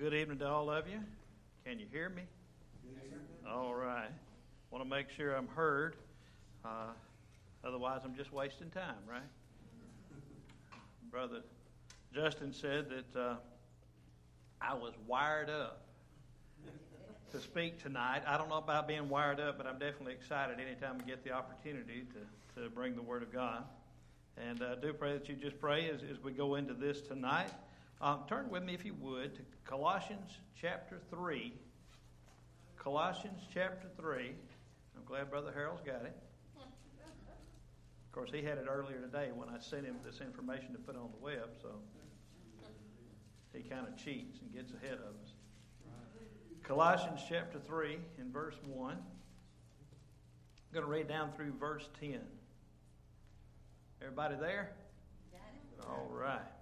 Good evening to all of you. Can you hear me? Yes, sir. All right. Want to make sure I'm heard. Otherwise, I'm just wasting time, right? Brother Justin said that I was wired up to speak tonight. I don't know about being wired up, but I'm definitely excited anytime we get the opportunity to bring the Word of God. And I do pray that you just pray as we go into this tonight. Turn with me, if you would, to Colossians chapter 3. Colossians chapter 3. I'm glad Brother Harold's got it. Of course, he had it earlier today when I sent him this information to put on the web, so he kind of cheats and gets ahead of us. Colossians chapter 3 in verse 1. I'm going to read down through verse 10. Everybody there? All right.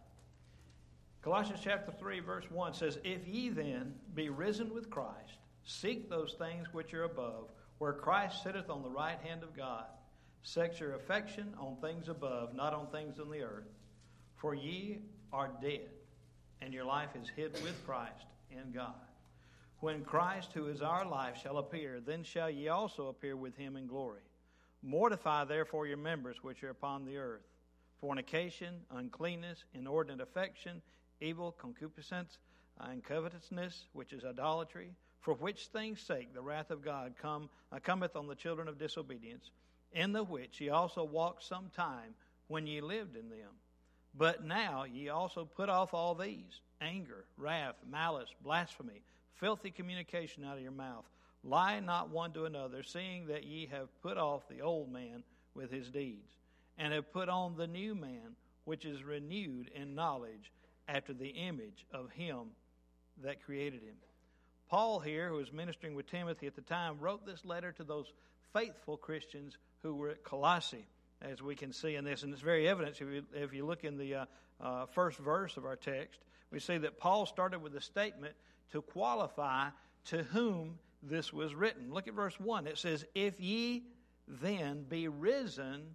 Colossians chapter 3 verse 1 says, "If ye then be risen with Christ, seek those things which are above, where Christ sitteth on the right hand of God. Set your affection on things above, not on things on the earth. For ye are dead, and your life is hid with Christ in God. When Christ, who is our life, shall appear, then shall ye also appear with him in glory. Mortify therefore your members which are upon the earth, fornication, uncleanness, inordinate affection, evil, concupiscence, and covetousness, which is idolatry, for which things' sake the wrath of God cometh on the children of disobedience, in the which ye also walked some time when ye lived in them. But now ye also put off all these: anger, wrath, malice, blasphemy, filthy communication out of your mouth. Lie not one to another, seeing that ye have put off the old man with his deeds, and have put on the new man, which is renewed in knowledge after the image of him that created him." Paul here, who was ministering with Timothy at the time, wrote this letter to those faithful Christians who were at Colossae, as we can see in this. And it's very evident if you look in the first verse of our text. We see that Paul started with a statement to qualify to whom this was written. Look at verse 1. It says, "If ye then be risen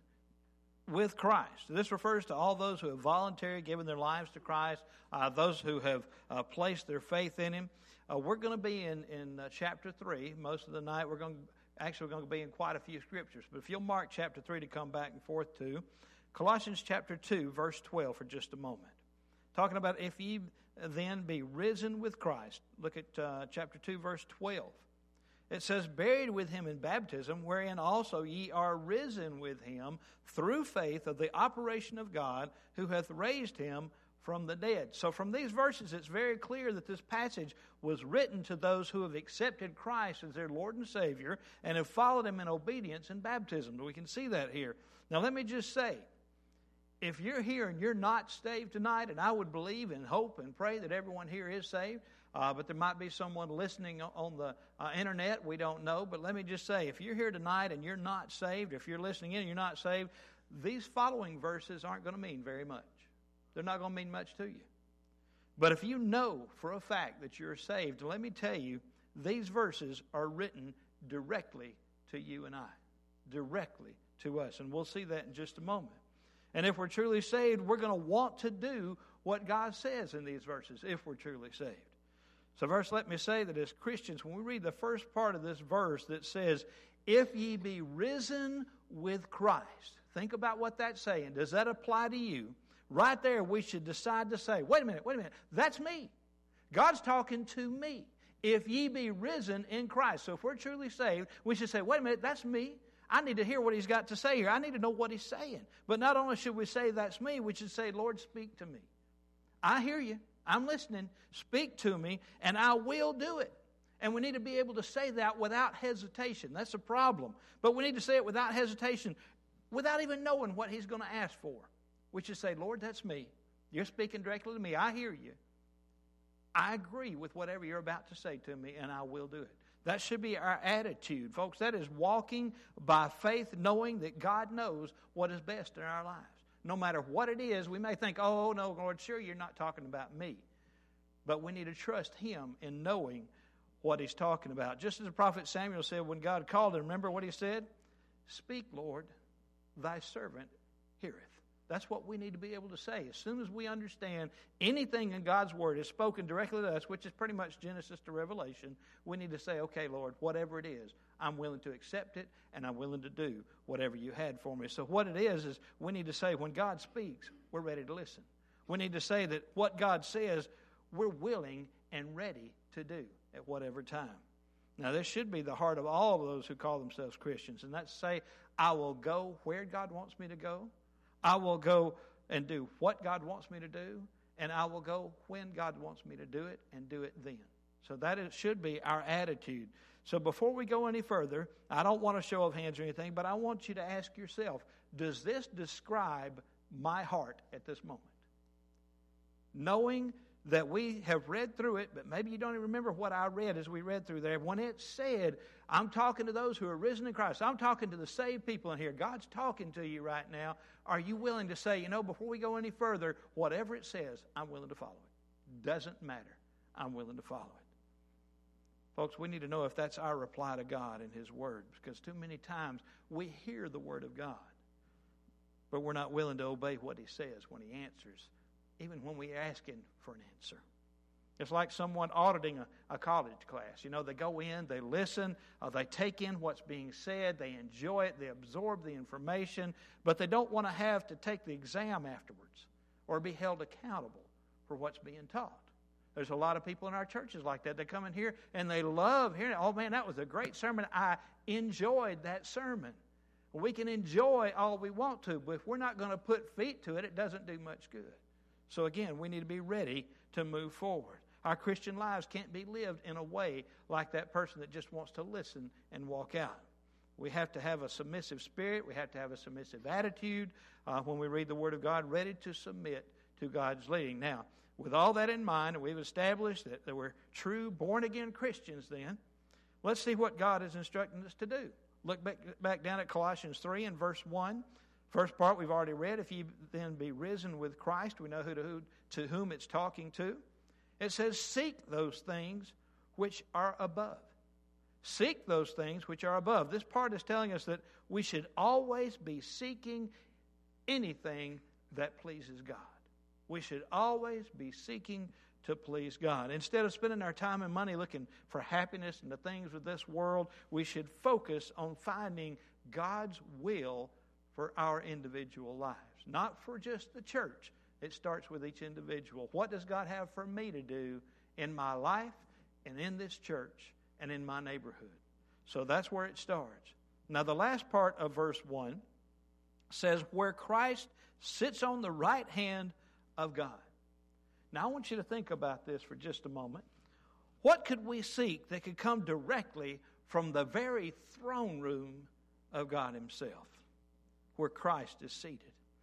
with Christ." This refers to all those who have voluntarily given their lives to Christ, those who have placed their faith in Him. We're going to be in chapter 3 most of the night. We're going to be in quite a few scriptures. But if you'll mark chapter 3 to come back and forth to, Colossians chapter 2, verse 12 for just a moment. Talking about if ye then be risen with Christ. Look at chapter 2, verse 12. It says, "Buried with him in baptism, wherein also ye are risen with him through faith of the operation of God, who hath raised him from the dead." So from these verses, it's very clear that this passage was written to those who have accepted Christ as their Lord and Savior and have followed Him in obedience in baptism. We can see that here. Now let me just say, if you're here and you're not saved tonight, and I would believe and hope and pray that everyone here is saved, but there might be someone listening on the internet, we don't know. But let me just say, if you're here tonight and you're not saved, if you're listening in and you're not saved, these following verses aren't going to mean very much. They're not going to mean much to you. But if you know for a fact that you're saved, let me tell you, these verses are written directly to you and I. Directly to us. And we'll see that in just a moment. And if we're truly saved, we're going to want to do what God says in these verses, if we're truly saved. So first, let me say that as Christians, when we read the first part of this verse that says, "If ye be risen with Christ," think about what that's saying. Does that apply to you? Right there, we should decide to say, wait a minute, that's me. God's talking to me. If ye be risen in Christ. So if we're truly saved, we should say, wait a minute, that's me. I need to hear what He's got to say here. I need to know what He's saying. But not only should we say that's me, we should say, Lord, speak to me. I hear you. I'm listening. Speak to me, and I will do it. And we need to be able to say that without hesitation. That's a problem. But we need to say it without hesitation, without even knowing what He's going to ask for. We should say, Lord, that's me. You're speaking directly to me. I hear you. I agree with whatever you're about to say to me, and I will do it. That should be our attitude, folks. That is walking by faith, knowing that God knows what is best in our lives. No matter what it is, we may think, oh, no, Lord, sure, you're not talking about me. But we need to trust Him in knowing what He's talking about. Just as the prophet Samuel said when God called him, remember what he said? "Speak, Lord, thy servant heareth." That's what we need to be able to say. As soon as we understand anything in God's Word is spoken directly to us, which is pretty much Genesis to Revelation, we need to say, okay, Lord, whatever it is, I'm willing to accept it, and I'm willing to do whatever you had for me. So what it is we need to say, when God speaks, we're ready to listen. We need to say that what God says, we're willing and ready to do at whatever time. Now, this should be the heart of all of those who call themselves Christians, and that's say, I will go where God wants me to go. I will go and do what God wants me to do, and I will go when God wants me to do it, and do it then. So that should be our attitude. So before we go any further, I don't want a show of hands or anything, but I want you to ask yourself, does this describe my heart at this moment? Knowing that we have read through it, but maybe you don't even remember what I read as we read through there. When it said, I'm talking to those who are risen in Christ. I'm talking to the saved people in here. God's talking to you right now. Are you willing to say, before we go any further, whatever it says, I'm willing to follow it? Doesn't matter. I'm willing to follow it. Folks, we need to know if that's our reply to God and His Word, because too many times we hear the Word of God, but we're not willing to obey what He says when He answers, even when we're asking for an answer. It's like someone auditing a college class. They go in, they listen, they take in what's being said, they enjoy it, they absorb the information, but they don't want to have to take the exam afterwards or be held accountable for what's being taught. There's a lot of people in our churches like that. They come in here and they love hearing it. Oh, man, that was a great sermon. I enjoyed that sermon. We can enjoy all we want to, but if we're not going to put feet to it, it doesn't do much good. So again, we need to be ready to move forward. Our Christian lives can't be lived in a way like that person that just wants to listen and walk out. We have to have a submissive spirit. We have to have a submissive attitude when we read the Word of God, ready to submit to God's leading. Now, with all that in mind, and we've established that we're true born-again Christians then, let's see what God is instructing us to do. Look back down at Colossians 3 and verse 1. First part we've already read. If you then be risen with Christ, we know to whom it's talking to. It says, seek those things which are above. Seek those things which are above. This part is telling us that we should always be seeking anything that pleases God. We should always be seeking to please God. Instead of spending our time and money looking for happiness and the things of this world, we should focus on finding God's will for our individual lives. Not for just the church. It starts with each individual. What does God have for me to do in my life and in this church and in my neighborhood? So that's where it starts. Now the last part of verse 1 says, where Christ sits on the right hand of God. Now I want you to think about this for just a moment. What could we seek that could come directly from the very throne room of God Himself, where Christ is seated?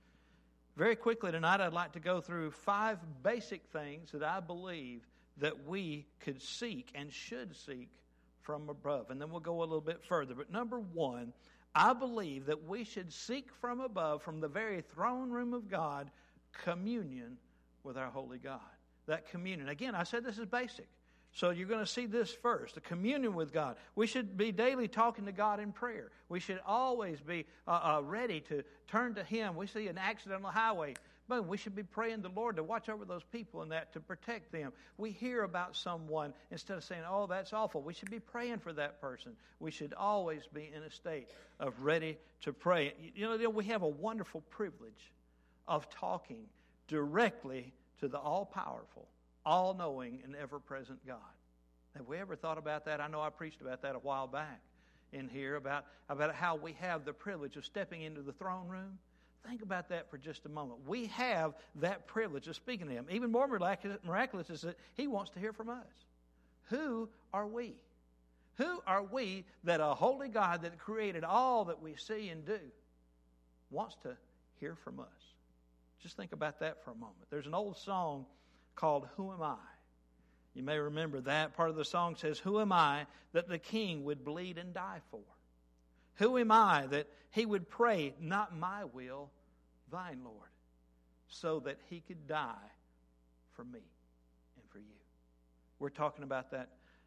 Very quickly tonight, I'd like to go through 5 basic things that I believe that we could seek and should seek from above. And then we'll go a little bit further. But number 1, I believe that we should seek from above, from the very throne room of God, communion with our holy God. That communion. Again, I said this is basic. So you're going to see this first, the communion with God. We should be daily talking to God in prayer. We should always be ready to turn to Him. We see an accident on the highway. Boom, we should be praying the Lord to watch over those people and that, to protect them. We hear about someone, instead of saying, oh, that's awful, we should be praying for that person. We should always be in a state of ready to pray. We have a wonderful privilege of talking directly to the all-powerful, all-knowing, and ever-present God. Have we ever thought about that? I know I preached about that a while back in here, about how we have the privilege of stepping into the throne room. Think about that for just a moment. We have that privilege of speaking to Him. Even more miraculous is that He wants to hear from us. Who are we? Who are we that a holy God that created all that we see and do wants to hear from us? Just think about that for a moment. There's an old song called Who Am I? You may remember that. Part of the song says, who am I that the King would bleed and die for? Who am I that He would pray, not my will, thine, Lord, so that He could die for me and for you? We're talking about that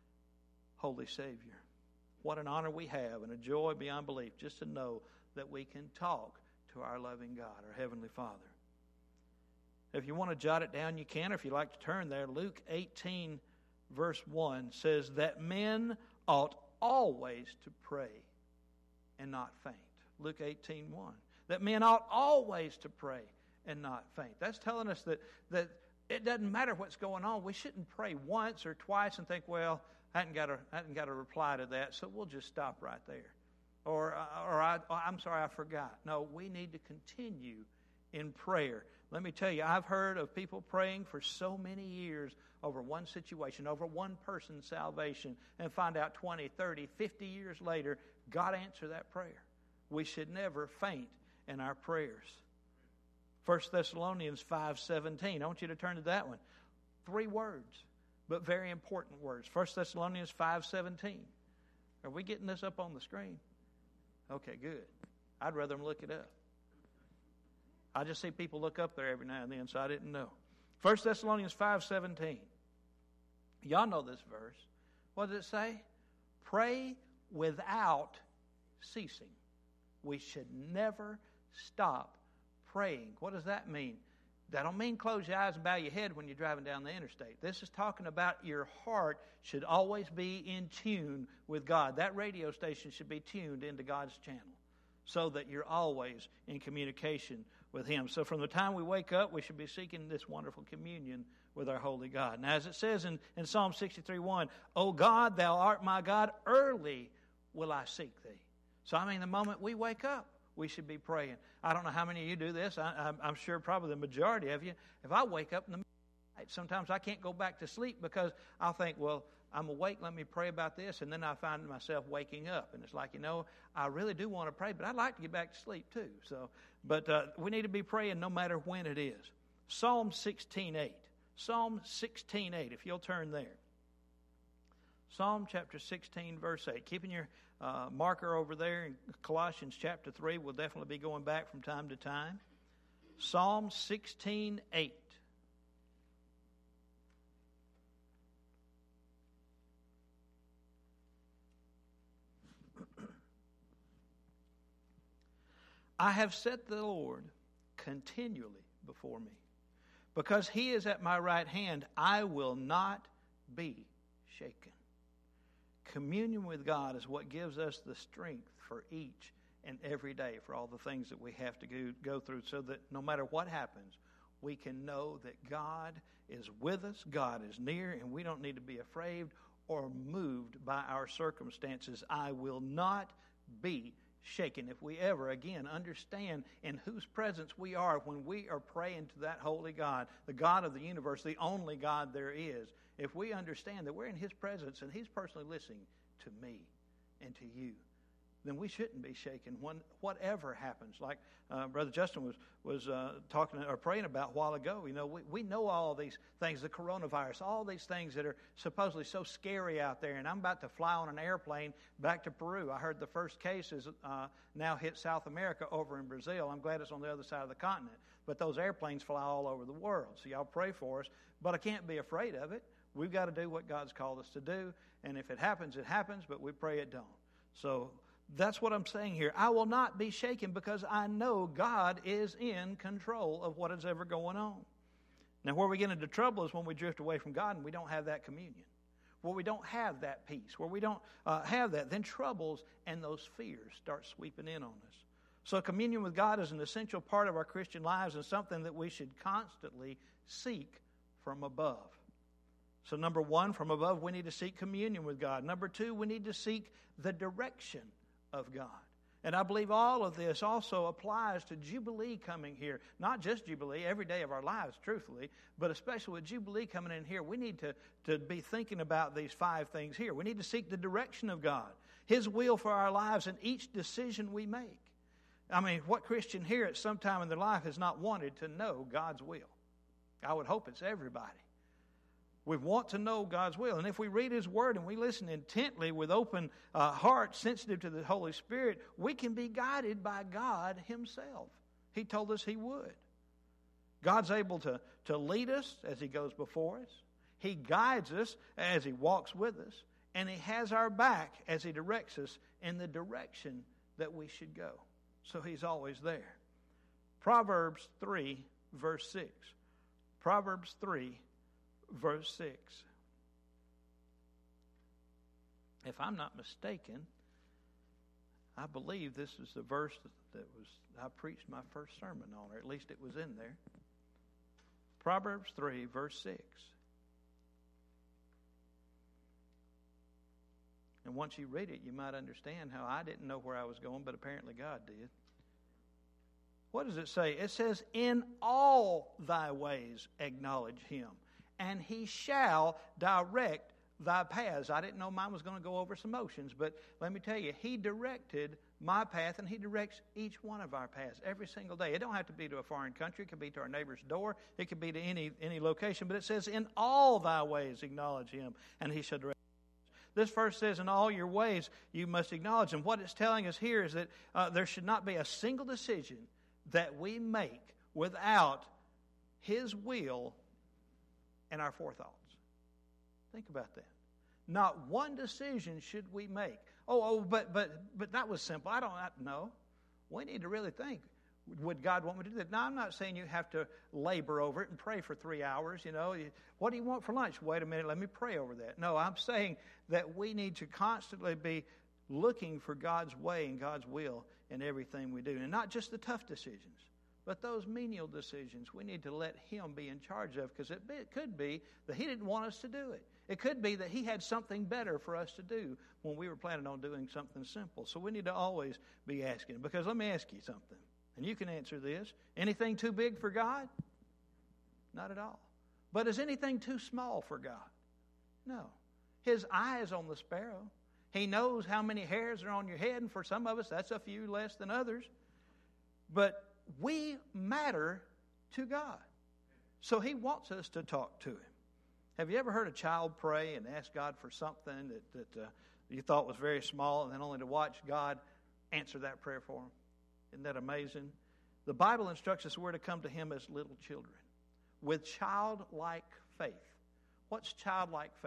Holy Savior. What an honor we have and a joy beyond belief just to know that we can talk to our loving God, our Heavenly Father. If you want to jot it down, you can. Or if you'd like to turn there, Luke 18, verse 1 says that men ought always to pray and not faint. Luke 18:1. That men ought always to pray and not faint. That's telling us that it doesn't matter what's going on. We shouldn't pray once or twice and think, well, I hadn't got a reply to that, so we'll just stop right there. Or I'm sorry, I forgot. No, we need to continue in prayer. Let me tell you, I've heard of people praying for so many years over one situation, over one person's salvation, and find out 20, 30, 50 years later, God answered that prayer. We should never faint in our prayers. 1 Thessalonians 5:17. I want you to turn to that one. 3 words, but very important words. 1 Thessalonians 5:17. Are we getting this up on the screen? Okay, good. I'd rather them look it up. I just see people look up there every now and then, so I didn't know. 1 Thessalonians 5:17. Y'all know this verse. What does it say? Pray without ceasing. We should never stop praying. What does that mean? That don't mean close your eyes and bow your head when you're driving down the interstate. This is talking about your heart should always be in tune with God. That radio station should be tuned into God's channel so that you're always in communication with Him. So from the time we wake up, we should be seeking this wonderful communion with our holy God. Now, as it says in Psalm 63:1, O God, Thou art my God, early will I seek Thee. So, the moment we wake up, we should be praying. I don't know how many of you do this. I'm sure probably the majority of you. If I wake up in the middle of the night, sometimes I can't go back to sleep because I'll think, well, I'm awake, let me pray about this, and then I find myself waking up. And it's like, I really do want to pray, but I'd like to get back to sleep too. But we need to be praying no matter when it is. Psalm 16:8. Psalm 16:8, if you'll turn there. Psalm chapter 16, verse 8. Keeping your marker over there in Colossians chapter 3. We'll definitely be going back from time to time. Psalm 16:8. I have set the Lord continually before me. Because He is at my right hand, I will not be shaken. Communion with God is what gives us the strength for each and every day, for all the things that we have to go through, so that no matter what happens, we can know that God is with us, God is near, and we don't need to be afraid or moved by our circumstances. I will not be shaken. If we ever, again, understand in whose presence we are when we are praying to that holy God, the God of the universe, the only God there is, if we understand that we're in His presence and He's personally listening to me and to you, then we shouldn't be shaken when whatever happens. Like Brother Justin was talking or praying about a while ago. We know all these things, the coronavirus, all these things that are supposedly so scary out there. And I'm about to fly on an airplane back to Peru. I heard the first cases now hit South America over in Brazil. I'm glad it's on the other side of the continent. But those airplanes fly all over the world. So y'all pray for us. But I can't be afraid of it. We've got to do what God's called us to do. And if it happens, it happens. But we pray it don't. So that's what I'm saying here. I will not be shaken because I know God is in control of what is ever going on. Now, where we get into trouble is when we drift away from God and we don't have that communion. Where we don't have that peace. Where we don't have that. Then troubles and those fears start sweeping in on us. So communion with God is an essential part of our Christian lives and something that we should constantly seek from above. So number one, from above, we need to seek communion with God. Number two, we need to seek the direction of God. And I believe all of this also applies to Jubilee coming here. Not just Jubilee, every day of our lives, truthfully, but especially with Jubilee coming in here, we need to be thinking about these 5 things here. We need to seek the direction of God, His will for our lives and each decision we make. What Christian here at some time in their life has not wanted to know God's will? I would hope it's everybody. We want to know God's will. And if we read His Word and we listen intently with open hearts, sensitive to the Holy Spirit, we can be guided by God Himself. He told us He would. God's able to lead us as He goes before us. He guides us as He walks with us. And He has our back as He directs us in the direction that we should go. So He's always there. Proverbs 3, verse 6. Proverbs 3, verse 6. If I'm not mistaken, I believe this is the verse that I preached my first sermon on, or at least it was in there. Proverbs 3, verse 6. And once you read it, you might understand how I didn't know where I was going, but apparently God did. What does it say? It says, in all thy ways acknowledge him, and he shall direct thy paths. I didn't know mine was going to go over some oceans, but let me tell you, he directed my path, and he directs each one of our paths every single day. It don't have to be to a foreign country. It could be to our neighbor's door. It could be to any location, but it says, in all thy ways acknowledge him, and he shall direct. This verse says, in all your ways you must acknowledge him. What it's telling us here is that there should not be a single decision that we make without his will and our forethoughts. Think about that. Not one decision should we make. But that was simple. I don't know. We need to really think. Would God want me to do that? Now, I'm not saying you have to labor over it and pray for 3 hours. What do you want for lunch? Wait a minute, let me pray over that. No, I'm saying that we need to constantly be looking for God's way and God's will in everything we do. And not just the tough decisions, but those menial decisions we need to let him be in charge of, because it could be that he didn't want us to do it. It could be that he had something better for us to do when we were planning on doing something simple. So we need to always be asking. Because let me ask you something, and you can answer this. Anything too big for God? Not at all. But is anything too small for God? No. His eye is on the sparrow. He knows how many hairs are on your head, and for some of us, that's a few less than others. But we matter to God. So he wants us to talk to him. Have you ever heard a child pray and ask God for something that you thought was very small, and then only to watch God answer that prayer for him? Isn't that amazing? The Bible instructs us we're to come to him as little children with childlike faith. What's childlike faith?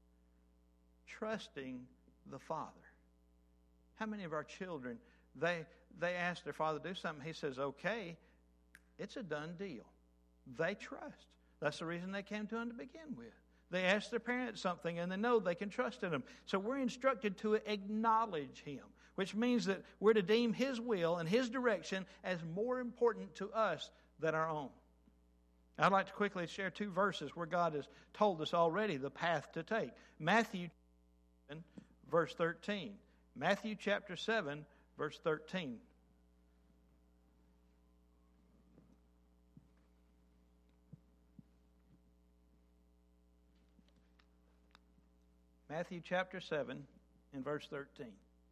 Trusting the Father. How many of our children, they ask their father to do something, he says, okay, it's a done deal. They trust. That's the reason they came to him to begin with. They ask their parents something and they know they can trust in him. So we're instructed to acknowledge him, which means that we're to deem his will and his direction as more important to us than our own. I'd like to quickly share 2 verses where God has told us already the path to take. Matthew 7, verse 13. Matthew chapter 7, verse 13. Matthew chapter 7 and verse 13.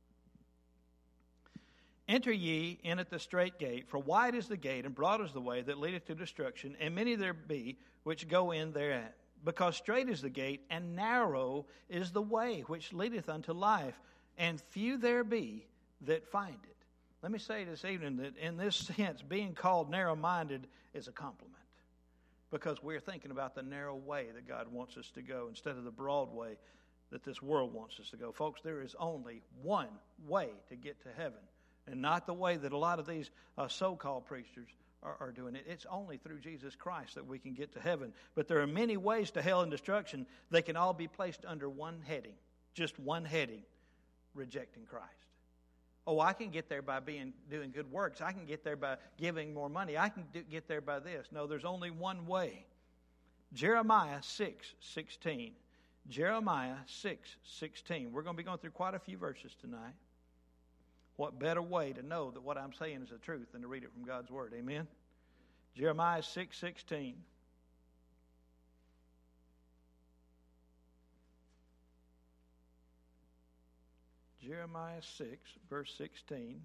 Enter ye in at the strait gate, for wide is the gate, and broad is the way that leadeth to destruction, and many there be which go in thereat. Because strait is the gate, and narrow is the way which leadeth unto life, and few there be that find it. Let me say this evening that in this sense, being called narrow-minded is a compliment, because we're thinking about the narrow way that God wants us to go instead of the broad way that this world wants us to go. Folks, there is only one way to get to heaven, and not the way that a lot of these so-called preachers are doing it. It's only through Jesus Christ that we can get to heaven. But there are many ways to hell and destruction. They can all be placed under one heading, just one heading, rejecting Christ. Oh, I can get there by doing good works. I can get there by giving more money. I can get there by this. No, there's only one way. Jeremiah 6:16. Jeremiah 6:16. We're going to be going through quite a few verses tonight. What better way to know that what I'm saying is the truth than to read it from God's Word? Amen? Jeremiah 6:16. Jeremiah 6, verse 16.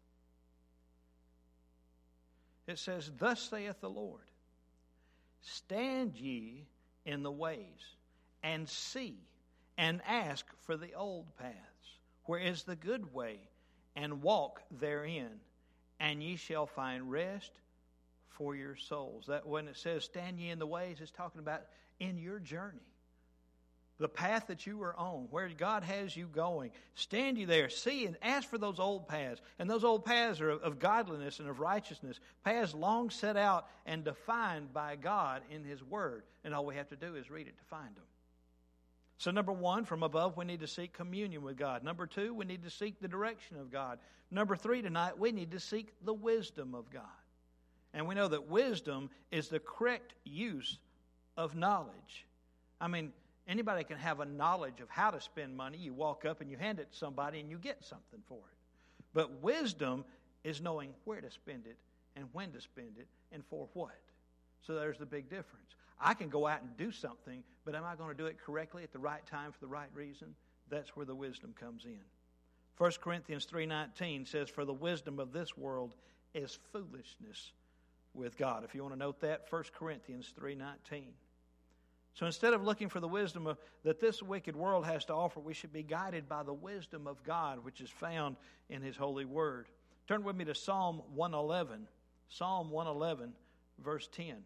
It says, Thus saith the Lord, Stand ye in the ways, and see, and ask for the old paths, where is the good way, and walk therein, and ye shall find rest for your souls. That when it says stand ye in the ways, it's talking about in your journey. the path that you are on, where God has you going. Stand you there, see and ask for those old paths. And those old paths are of godliness and of righteousness, paths long set out and defined by God in His Word. And all we have to do is read it to find them. So number one, from above, we need to seek communion with God. Number two, we need to seek the direction of God. Number three, tonight, we need to seek the wisdom of God. And we know that wisdom is the correct use of knowledge. I mean, anybody can have a knowledge of how to spend money. You walk up and you hand it to somebody and you get something for it. But wisdom is knowing where to spend it and when to spend it and for what. So there's the big difference. I can go out and do something, but am I going to do it correctly at the right time for the right reason? That's where the wisdom comes in. 1 Corinthians 3:19 says, "For the wisdom of this world is foolishness with God." If you want to note that, 1 Corinthians 3:19. So instead of looking for the wisdom that this wicked world has to offer, we should be guided by the wisdom of God, which is found in His holy word. Turn with me to Psalm 111. Psalm 111, verse 10.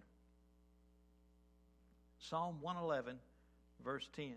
Psalm 111, verse 10.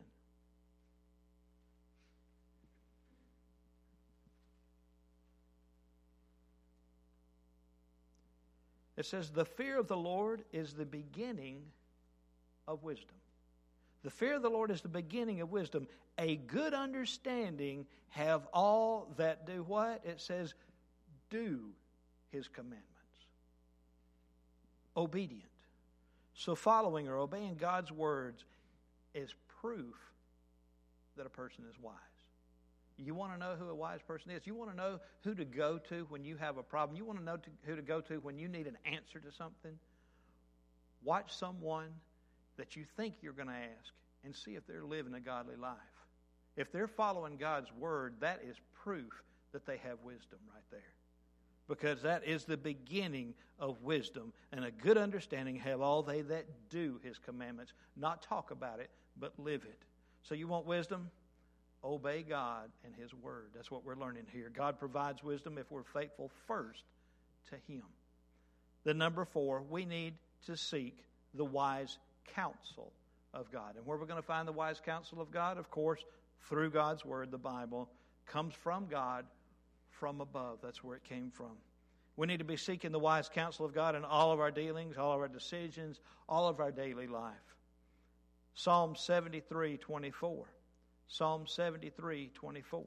It says, "The fear of the Lord is the beginning of wisdom." The fear of the Lord is the beginning of wisdom. A good understanding have all that do what? It says, do His commandments. Obedient. So following or obeying God's words is proof that a person is wise. You want to know who a wise person is? You want to know who to go to when you have a problem? You want to know who to go to when you need an answer to something? Watch someone that you think you're going to ask and see if they're living a godly life. If they're following God's word, that is proof that they have wisdom right there. Because that is the beginning of wisdom. And a good understanding have all they that do His commandments. Not talk about it, but live it. So you want wisdom? Obey God and His word. That's what we're learning here. God provides wisdom if we're faithful first to Him. Then number 4, we need to seek the wise counsel of God. And where we're going to find the wise counsel of God? Of course, through God's word, the Bible comes from God from above. That's where it came from. We need to be seeking the wise counsel of God in all of our dealings, all of our decisions, all of our daily life. Psalm 73:24. Psalm 73:24.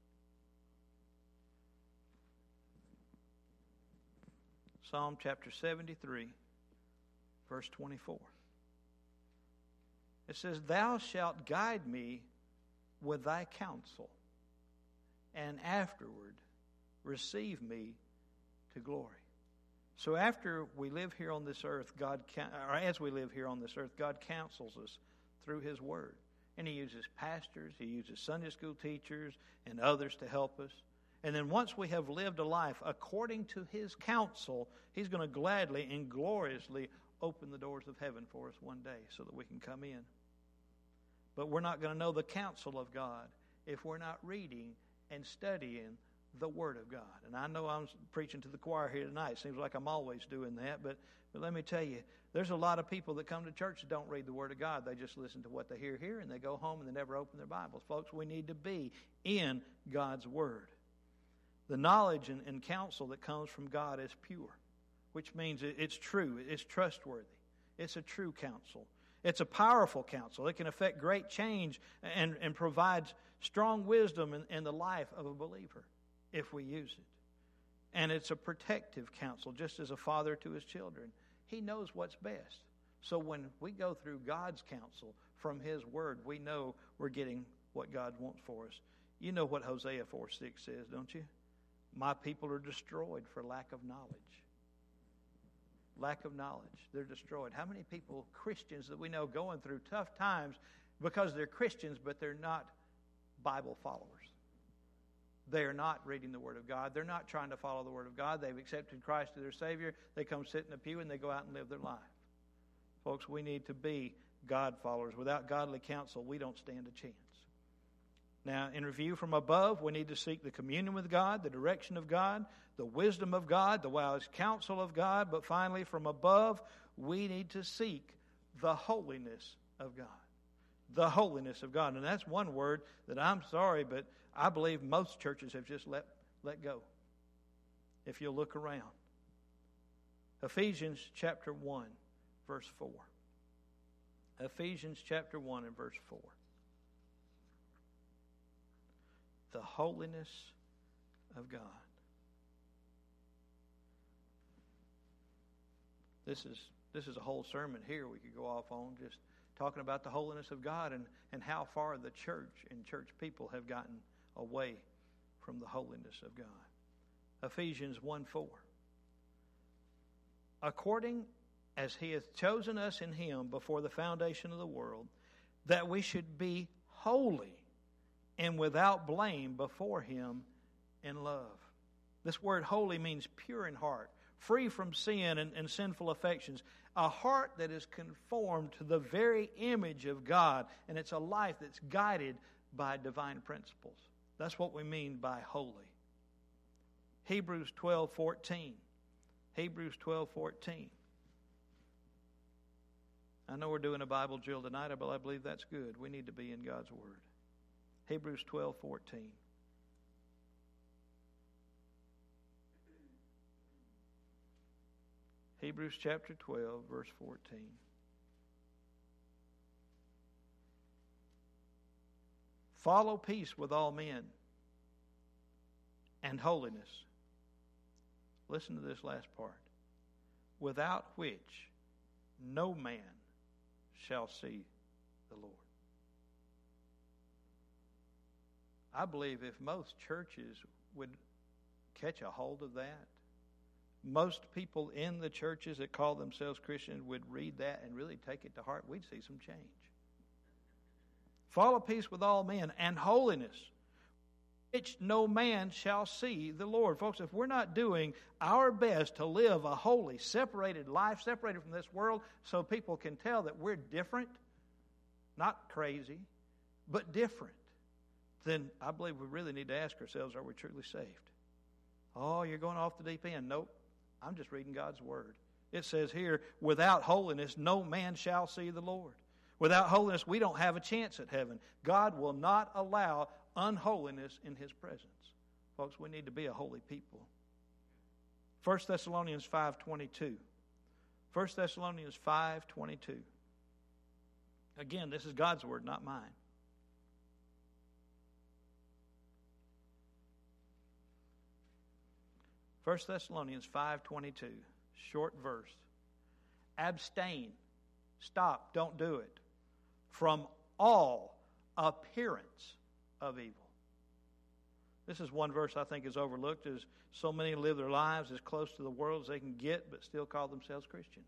Psalm chapter 73, verse 24. It says, "Thou shalt guide me with thy counsel, and afterward receive me to glory." So after we live here on this earth, as we live here on this earth, God counsels us through His word. And He uses pastors, He uses Sunday school teachers, and others to help us. And then once we have lived a life according to His counsel, He's going to gladly and gloriously open the doors of heaven for us one day so that we can come in. But we're not going to know the counsel of God if we're not reading and studying the Word of God. And I know I'm preaching to the choir here tonight. It seems like I'm always doing that. But let me tell you, there's a lot of people that come to church that don't read the Word of God. They just listen to what they hear here, and they go home and they never open their Bibles. Folks, we need to be in God's Word. The knowledge and counsel that comes from God is pure, which means it's true, it's trustworthy. It's a true counsel. It's a powerful counsel. It can affect great change and provides strong wisdom in the life of a believer if we use it. And it's a protective counsel, just as a father to his children. He knows what's best. So when we go through God's counsel from His Word, we know we're getting what God wants for us. You know what Hosea 4:6 says, don't you? My people are destroyed for lack of knowledge. Lack of knowledge. They're destroyed. How many people, Christians that we know, going through tough times because they're Christians, but they're not Bible followers? They are not reading the Word of God. They're not trying to follow the Word of God. They've accepted Christ as their Savior. They come sit in a pew and they go out and live their life. Folks, we need to be God followers. Without godly counsel, we don't stand a chance. Now, in review from above, we need to seek the communion with God, the direction of God, the wisdom of God, the wise counsel of God. But finally, from above, we need to seek the holiness of God. the holiness of God. And that's one word that I'm sorry, but I believe most churches have just let go. If you'll look around. Ephesians chapter 1, verse 4. Ephesians chapter 1 and verse 4. The holiness of God. This is a whole sermon here we could go off on, just talking about the holiness of God and how far the church and church people have gotten away from the holiness of God. Ephesians 1:4. According as he hath chosen us in him before the foundation of the world, that we should be holy and without blame before him in love. This word holy means pure in heart, free from sin and sinful affections, a heart that is conformed to the very image of God, and it's a life that's guided by divine principles. That's what we mean by holy. Hebrews 12:14. Hebrews 12:14. I know we're doing a Bible drill tonight, but I believe that's good. We need to be in God's Word. Hebrews 12:14. Hebrews chapter 12, verse 14. Follow peace with all men and holiness. Listen to this last part. Without which no man shall see the Lord. I believe if most churches would catch a hold of that, most people in the churches that call themselves Christians would read that and really take it to heart, we'd see some change. Follow peace with all men and holiness, which no man shall see the Lord. Folks, if we're not doing our best to live a holy, separated life, separated from this world, so people can tell that we're different, not crazy, but different, then I believe we really need to ask ourselves, are we truly saved? Oh, you're going off the deep end. Nope. I'm just reading God's Word. It says here, without holiness, no man shall see the Lord. Without holiness, we don't have a chance at heaven. God will not allow unholiness in His presence. Folks, we need to be a holy people. 1 Thessalonians 5:22. 1 Thessalonians 5:22. Again, this is God's Word, not mine. First Thessalonians 5:22, short verse. Abstain, stop, don't do it, from all appearance of evil. This is one verse I think is overlooked, as so many live their lives as close to the world as they can get, but still call themselves Christians.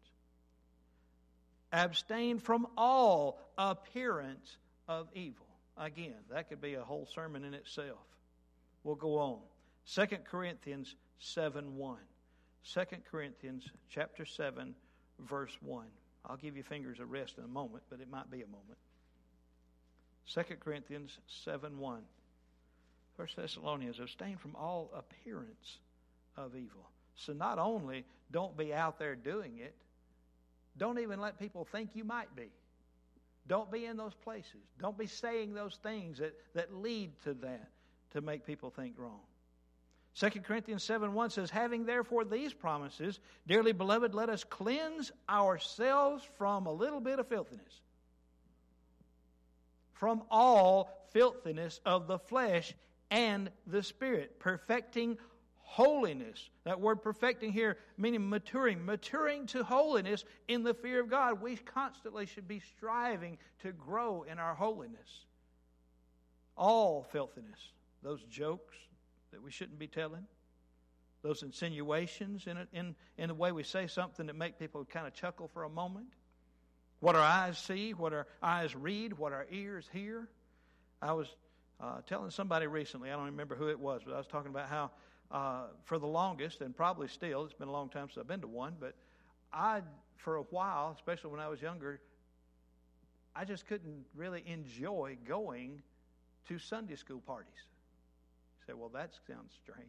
Abstain from all appearance of evil. Again, that could be a whole sermon in itself. We'll go on. 2 Corinthians 7:1. 2 Corinthians chapter 7, verse 1. I'll give you fingers a rest in a moment, but it might be a moment. 2 Corinthians 7:1. 1 Thessalonians, abstain from all appearance of evil. So not only don't be out there doing it, don't even let people think you might be. Don't be in those places. Don't be saying those things that lead to that, to make people think wrong. 2 Corinthians 7:1 says, having therefore these promises, dearly beloved, let us cleanse ourselves from a little bit of filthiness. From all filthiness of the flesh and the spirit, perfecting holiness. That word perfecting here meaning maturing to holiness in the fear of God. We constantly should be striving to grow in our holiness. All filthiness, those jokes that we shouldn't be telling, those insinuations in the way we say something that make people kind of chuckle for a moment, what our eyes see, what our eyes read, what our ears hear. I was telling somebody recently, I don't remember who it was, but I was talking about how for the longest, and probably still, it's been a long time since I've been to one, but for a while, especially when I was younger, I just couldn't really enjoy going to Sunday school parties. You say, well, that sounds strange.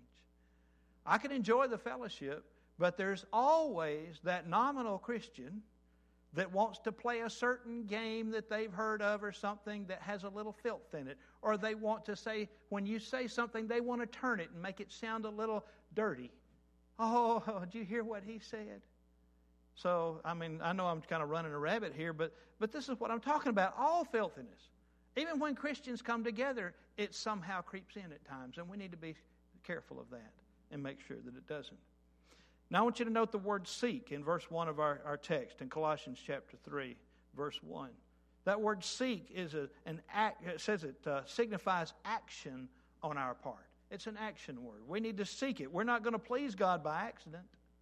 I can enjoy the fellowship, but there's always that nominal Christian that wants to play a certain game that they've heard of or something that has a little filth in it. Or they want to say, when you say something, they want to turn it and make it sound a little dirty. Oh, did you hear what he said? So, I know I'm kind of running a rabbit here, but this is what I'm talking about. All filthiness. Even when Christians come together, it somehow creeps in at times, and we need to be careful of that and make sure that it doesn't. Now I want you to note the word seek in verse 1 of our text in Colossians chapter 3, verse 1. That word seek is an act. It says it signifies action on our part. It's an action word. We need to seek it. We're not going to please God by accident.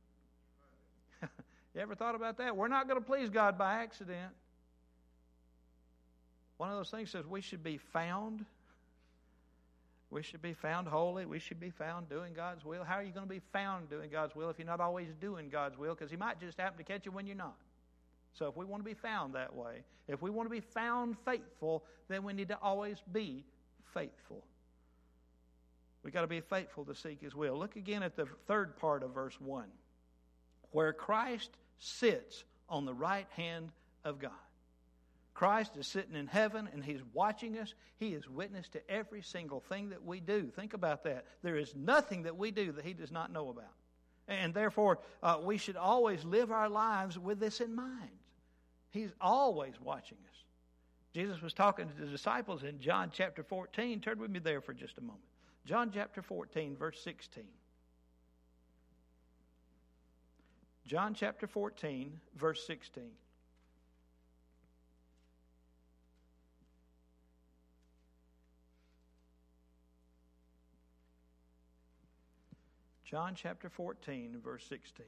You ever thought about that? We're not going to please God by accident. One of those things says we should be found. We should be found holy. We should be found doing God's will. How are you going to be found doing God's will if you're not always doing God's will? Because He might just happen to catch you when you're not. So if we want to be found that way, if we want to be found faithful, then we need to always be faithful. We've got to be faithful to seek His will. Look again at the third part of verse 1. Where Christ sits on the right hand of God. Christ is sitting in heaven and He's watching us. He is witness to every single thing that we do. Think about that. There is nothing that we do that He does not know about. And therefore, we should always live our lives with this in mind. He's always watching us. Jesus was talking to the disciples in John chapter 14. Turn with me there for just a moment. John chapter 14, verse 16. John chapter 14, verse 16. John chapter 14, verse 16.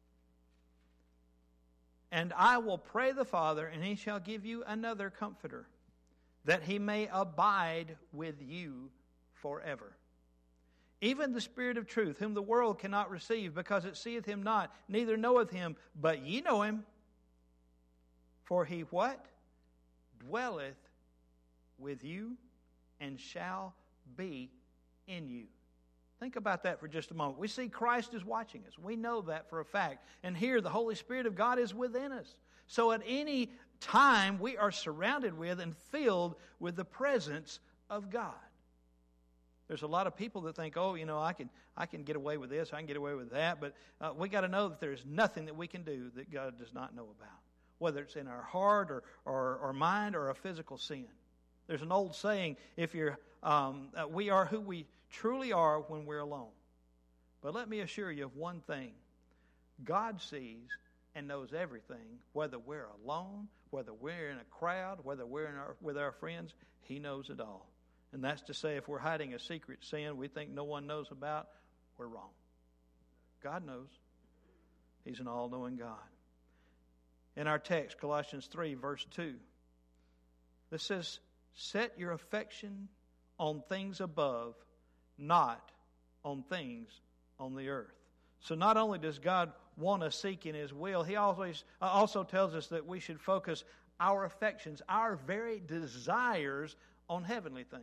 And I will pray the Father, and He shall give you another Comforter, that He may abide with you forever. Even the Spirit of truth, whom the world cannot receive, because it seeth Him not, neither knoweth Him, but ye know Him. For He what? Dwelleth with you, and shall be in you. Think about that for just a moment. We see Christ is watching us. We know that for a fact. And here the Holy Spirit of God is within us. So at any time we are surrounded with and filled with the presence of God. There's a lot of people that think, I can get away with this, I can get away with that. But we got to know that there's nothing that we can do that God does not know about. Whether it's in our heart or mind or a physical sin. There's an old saying, we are who we truly are when we're alone. But let me assure you of one thing. God sees and knows everything, whether we're alone, whether we're in a crowd, whether we're with our friends. He knows it all. And that's to say, if we're hiding a secret sin we think no one knows about, we're wrong. God knows. He's an all-knowing God. In our text, Colossians 3, verse 2, this says, set your affection on things above, not on things on the earth. So not only does God want us seeking His will, He always also tells us that we should focus our affections, our very desires, on heavenly things.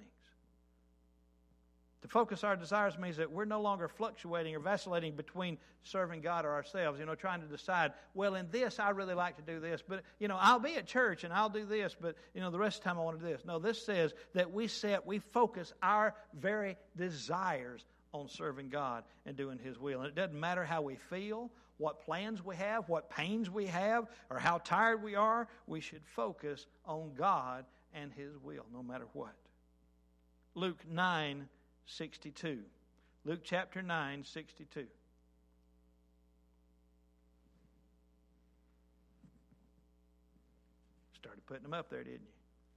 To focus our desires means that we're no longer fluctuating or vacillating between serving God or ourselves, trying to decide, well, in this I really like to do this, but, I'll be at church and I'll do this, but, the rest of the time I want to do this. No, this says that we focus our very desires on serving God and doing His will. And it doesn't matter how we feel, what plans we have, what pains we have, or how tired we are, we should focus on God and His will, no matter what. Luke 9:62. Luke chapter 9:62. Started putting them up there, didn't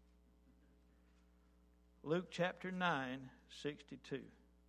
you? Luke chapter 9:62.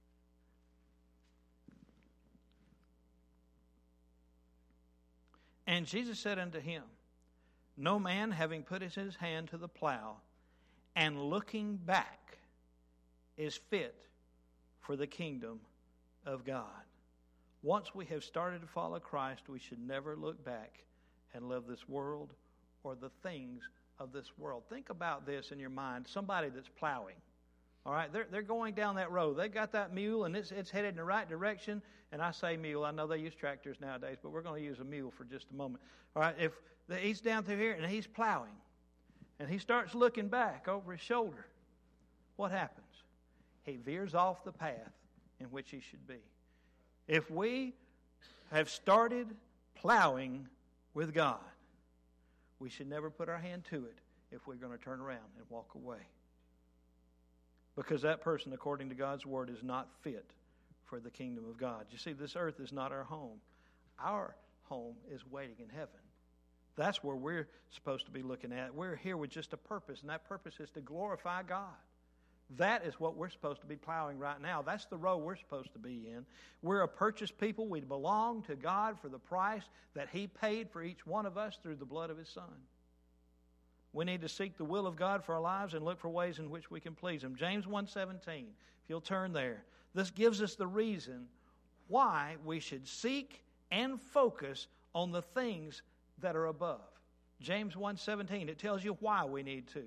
And Jesus said unto him, no man having put his hand to the plow and looking back is fit for the kingdom of God. Once we have started to follow Christ, we should never look back and love this world or the things of this world. Think about this in your mind. Somebody that's plowing. All right, they're going down that road. They've got that mule, and it's headed in the right direction. And I say mule. I know they use tractors nowadays, but we're going to use a mule for just a moment. All right, if he's down through here, and he's plowing, and he starts looking back over his shoulder, what happens? He veers off the path in which he should be. If we have started plowing with God, we should never put our hand to it if we're going to turn around and walk away. Because that person, according to God's Word, is not fit for the kingdom of God. You see, this earth is not our home. Our home is waiting in heaven. That's where we're supposed to be looking at. We're here with just a purpose, and that purpose is to glorify God. That is what we're supposed to be plowing right now. That's the road we're supposed to be in. We're a purchased people. We belong to God for the price that He paid for each one of us through the blood of His Son. We need to seek the will of God for our lives and look for ways in which we can please Him. James 1:17, if you'll turn there. This gives us the reason why we should seek and focus on the things that are above. James 1:17, it tells you why we need to.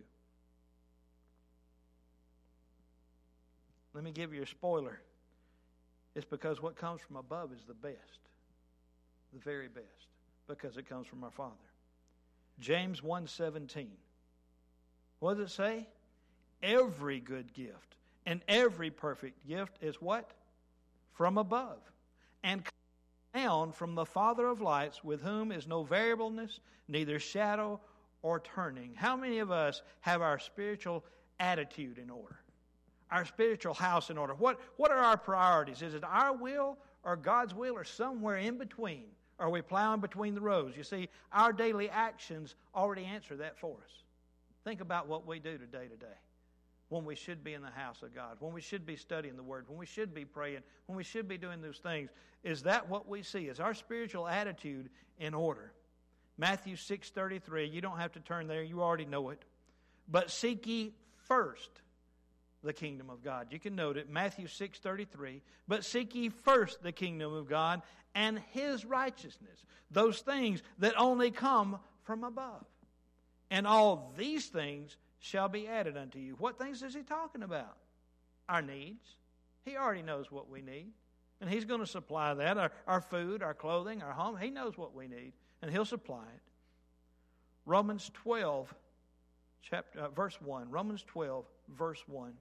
Let me give you a spoiler. It's because what comes from above is the best. The very best. Because it comes from our Father. James 1:17. What does it say? Every good gift and every perfect gift is what? From above. And comes down from the Father of lights, with whom is no variableness, neither shadow or turning. How many of us have our spiritual attitude in order? Our spiritual house in order? What are our priorities? Is it our will or God's will, or somewhere in between? Are we plowing between the rows? You see, our daily actions already answer that for us. Think about what we do day to day. When we should be in the house of God, when we should be studying the Word, when we should be praying, when we should be doing those things. Is that what we see? Is our spiritual attitude in order? Matthew 6:33, you don't have to turn there, you already know it. But seek ye first the kingdom of God. You can note it, Matthew 6:33. But seek ye first the kingdom of God and His righteousness. Those things that only come from above. And all these things shall be added unto you. What things is He talking about? Our needs. He already knows what we need. And He's going to supply that. Our food, our clothing, our home. He knows what we need. And He'll supply it. Romans 12, verse 1. Romans 12, verse 1.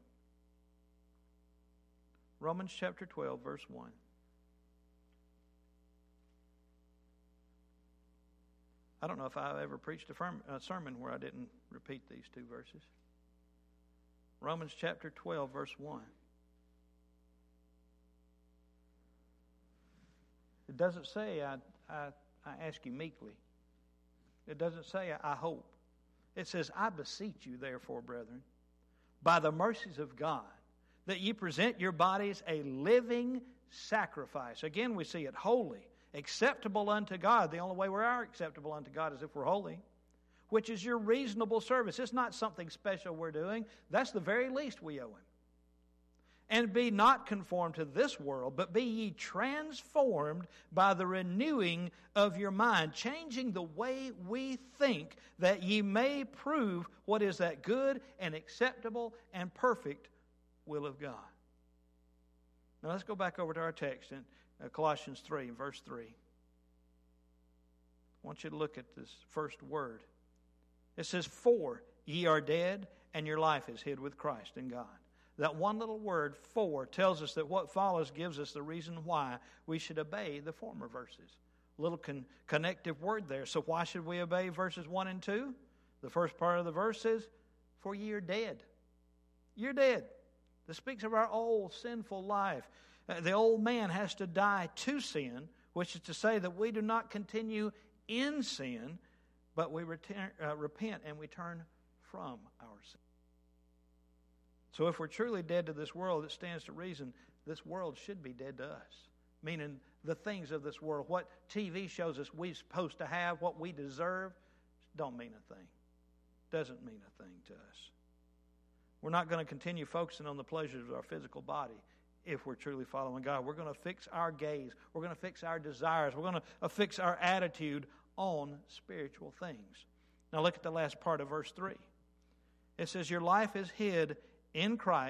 Romans chapter 12, verse 1. I don't know if I've ever preached a sermon where I didn't repeat these two verses. Romans chapter 12, verse 1. It doesn't say, I ask you meekly. It doesn't say, I hope. It says, I beseech you, therefore, brethren, by the mercies of God, that ye present your bodies a living sacrifice. Again, we see it holy, acceptable unto God. The only way we are acceptable unto God is if we're holy, which is your reasonable service. It's not something special we're doing. That's the very least we owe Him. And be not conformed to this world, but be ye transformed by the renewing of your mind, changing the way we think, that ye may prove what is that good and acceptable and perfect will of God. Now let's go back over to our text in Colossians 3, verse 3. I want you to look at this first word. It says, for ye are dead, and your life is hid with Christ in God. That one little word, for, tells us that what follows gives us the reason why we should obey the former verses. A little connective word there. So why should we obey verses 1 and 2? The first part of the verse says, for ye are dead. You're dead. This speaks of our old sinful life. The old man has to die to sin, which is to say that we do not continue in sin, but we repent and we turn from our sin. So if we're truly dead to this world, it stands to reason this world should be dead to us. Meaning the things of this world, what TV shows us we're supposed to have, what we deserve, don't mean a thing. Doesn't mean a thing to us. We're not going to continue focusing on the pleasures of our physical body if we're truly following God. We're going to fix our gaze. We're going to fix our desires. We're going to fix our attitude on spiritual things. Now look at the last part of verse 3. It says, your life is hid in Christ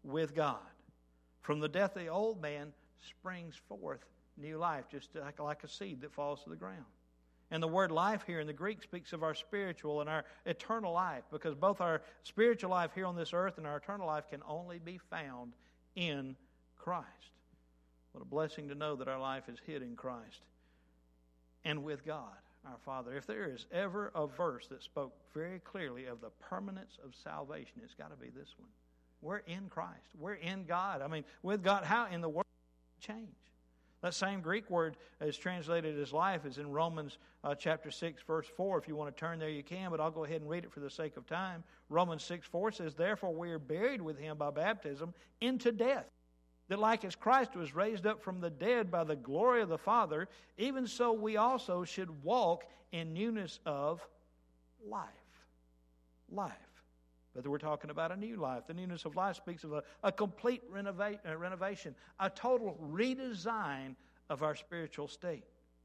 with God. From the death of the old man springs forth new life, just like a seed that falls to the ground. And the word life here in the Greek speaks of our spiritual and our eternal life, because both our spiritual life here on this earth and our eternal life can only be found in Christ. What a blessing to know that our life is hid in Christ and with God, our Father. If there is ever a verse that spoke very clearly of the permanence of salvation, it's got to be this one. We're in Christ. We're in God. I mean, with God, how in the world change? That same Greek word is translated as life is in Romans chapter 6, verse 4. If you want to turn there, you can, but I'll go ahead and read it for the sake of time. Romans 6, 4 says, "Therefore we are buried with him by baptism into death, that like as Christ was raised up from the dead by the glory of the Father, even so we also should walk in newness of life." Life. But we're talking about a new life. The newness of life speaks of a complete renovation, a total redesign of our spiritual state.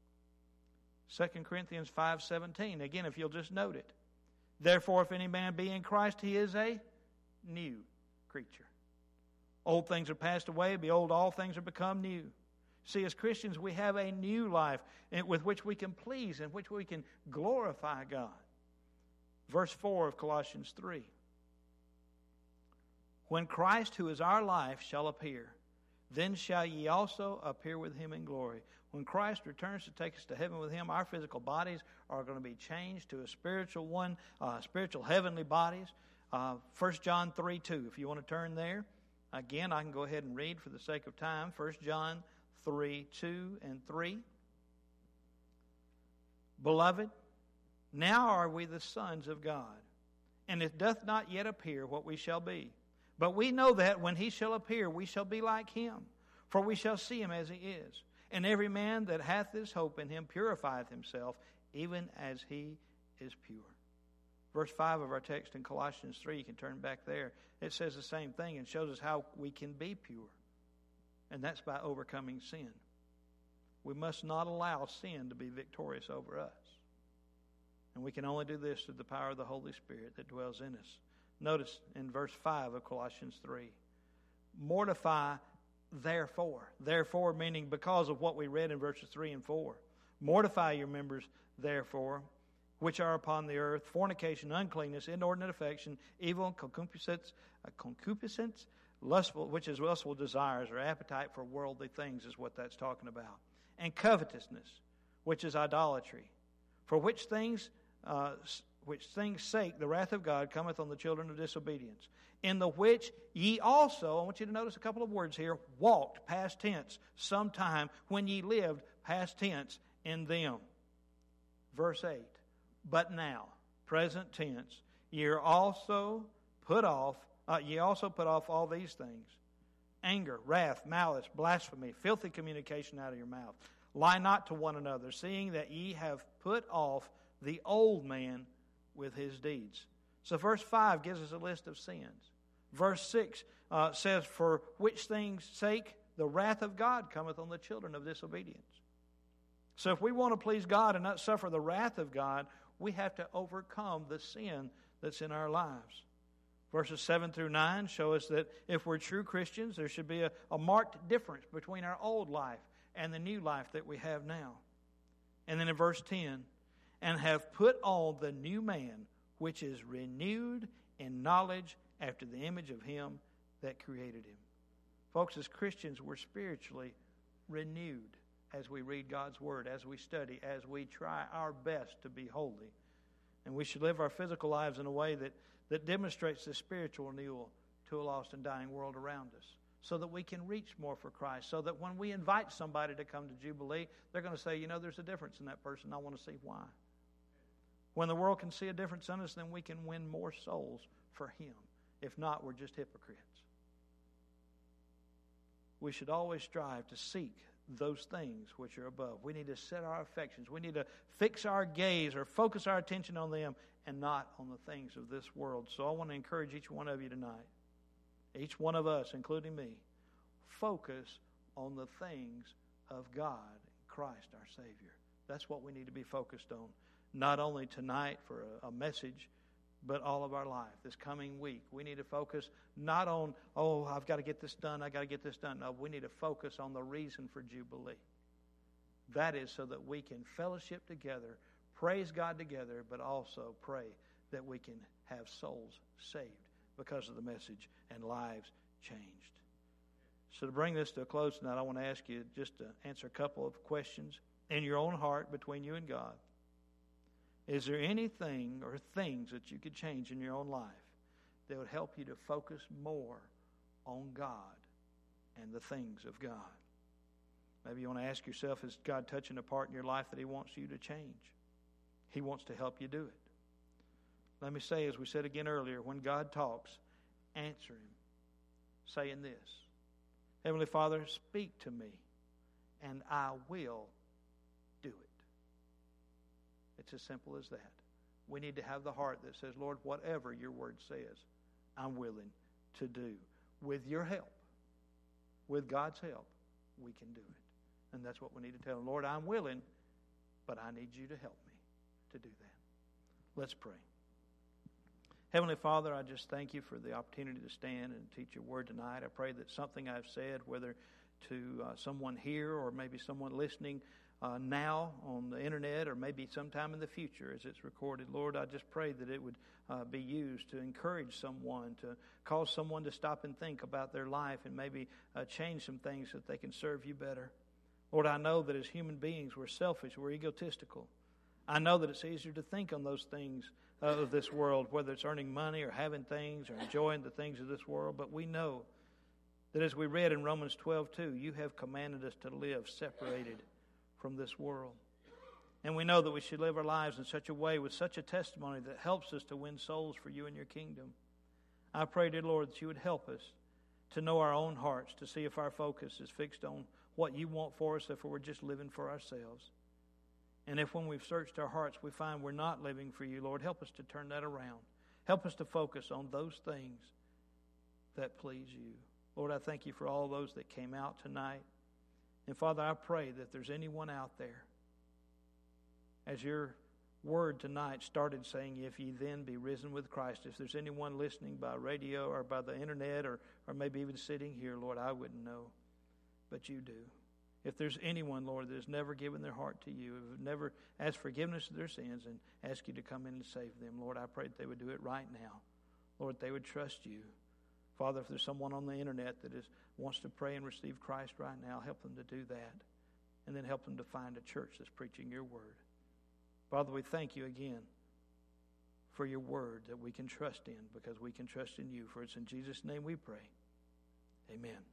2 Corinthians 5:17, again, if you'll just note it. "Therefore, if any man be in Christ, he is a new creature. Old things are passed away, behold, all things are become new." See, as Christians, we have a new life with which we can please and which we can glorify God. Verse 4 of Colossians 3. "When Christ, who is our life, shall appear, then shall ye also appear with him in glory." When Christ returns to take us to heaven with him, our physical bodies are going to be changed to a spiritual one, spiritual heavenly bodies. 1 John 3:2, if you want to turn there. Again, I can go ahead and read for the sake of time. 1 John 3:2 and 3. "Beloved, now are we the sons of God, and it doth not yet appear what we shall be. But we know that when he shall appear, we shall be like him, for we shall see him as he is. And every man that hath this hope in him purifieth himself, even as he is pure." Verse 5 of our text in Colossians 3, you can turn back there. It says the same thing and shows us how we can be pure. And that's by overcoming sin. We must not allow sin to be victorious over us. And we can only do this through the power of the Holy Spirit that dwells in us. Notice in verse 5 of Colossians 3, "Mortify therefore." Therefore meaning because of what we read in verses 3 and 4. "Mortify your members therefore, which are upon the earth, fornication, uncleanness, inordinate affection, evil, concupiscence, lustful, which is lustful desires or appetite for worldly things," is what that's talking about. "And covetousness, which is idolatry. For which things sake the wrath of God cometh on the children of disobedience, in the which ye also," I want you to notice a couple of words here, "walked," past tense, "sometime when ye lived," past tense, "in them." Verse 8, "But now," present tense, "ye also put off all these things: anger, wrath, malice, blasphemy, filthy communication out of your mouth. Lie not to one another, seeing that ye have put off the old man with his deeds." So verse 5 gives us a list of sins. Verse 6 says, "For which things sake the wrath of God cometh on the children of disobedience." So if we want to please God and not suffer the wrath of God, we have to overcome the sin that's in our lives. Verses 7 through 9 show us that if we're true Christians, there should be a marked difference between our old life and the new life that we have now. And then in verse 10, "And have put on the new man, which is renewed in knowledge after the image of him that created him." Folks, as Christians, we're spiritually renewed as we read God's Word, as we study, as we try our best to be holy. And we should live our physical lives in a way that demonstrates the spiritual renewal to a lost and dying world around us, so that we can reach more for Christ, so that when we invite somebody to come to Jubilee, they're going to say, there's a difference in that person. I want to see why. When the world can see a difference in us, then we can win more souls for Him. If not, we're just hypocrites. We should always strive to seek those things which are above. We need to set our affections. We need to fix our gaze or focus our attention on them and not on the things of this world. So I want to encourage each one of you tonight, each one of us, including me, focus on the things of God, Christ our Savior. That's what we need to be focused on. Not only tonight for a message, but all of our life. This coming week, we need to focus not on, oh, I've got to get this done, I've got to get this done. No, we need to focus on the reason for Jubilee. That is so that we can fellowship together, praise God together, but also pray that we can have souls saved because of the message and lives changed. So to bring this to a close tonight, I want to ask you just to answer a couple of questions in your own heart between you and God. Is there anything or things that you could change in your own life that would help you to focus more on God and the things of God? Maybe you want to ask yourself, is God touching a part in your life that He wants you to change? He wants to help you do it. Let me say, as we said again earlier, when God talks, answer Him, saying this: Heavenly Father, speak to me, and I will do it. It's as simple as that. We need to have the heart that says, Lord, whatever your word says, I'm willing to do. With your help, with God's help, we can do it. And that's what we need to tell Him. Lord, I'm willing, but I need you to help me to do that. Let's pray. Heavenly Father, I just thank you for the opportunity to stand and teach your word tonight. I pray that something I've said, whether to someone here or maybe someone listening now on the internet or maybe sometime in the future as it's recorded, Lord, I just pray that it would be used to encourage someone, to cause someone to stop and think about their life and maybe change some things so that they can serve you better. Lord, I know that as human beings we're selfish, we're egotistical. I know that it's easier to think on those things of this world, whether it's earning money or having things or enjoying the things of this world, but we know that as we read in Romans 12:2, you have commanded us to live separated from this world. And we know that we should live our lives in such a way with such a testimony that helps us to win souls for you and your kingdom. I pray, dear Lord, that you would help us to know our own hearts, to see if our focus is fixed on what you want for us, if we're just living for ourselves. And if when we've searched our hearts we find we're not living for you, Lord, help us to turn that around. Help us to focus on those things that please you. Lord, I thank you for all those that came out tonight. And Father, I pray that there's anyone out there, as your word tonight started saying, if ye then be risen with Christ, if there's anyone listening by radio or by the internet or maybe even sitting here, Lord, I wouldn't know, but you do. If there's anyone, Lord, that has never given their heart to you, have never asked forgiveness of their sins and asked you to come in and save them, Lord, I pray that they would do it right now. Lord, they would trust you. Father, if there's someone on the internet that wants to pray and receive Christ right now, help them to do that. And then help them to find a church that's preaching your word. Father, we thank you again for your word that we can trust in, because we can trust in you. For it's in Jesus' name we pray. Amen.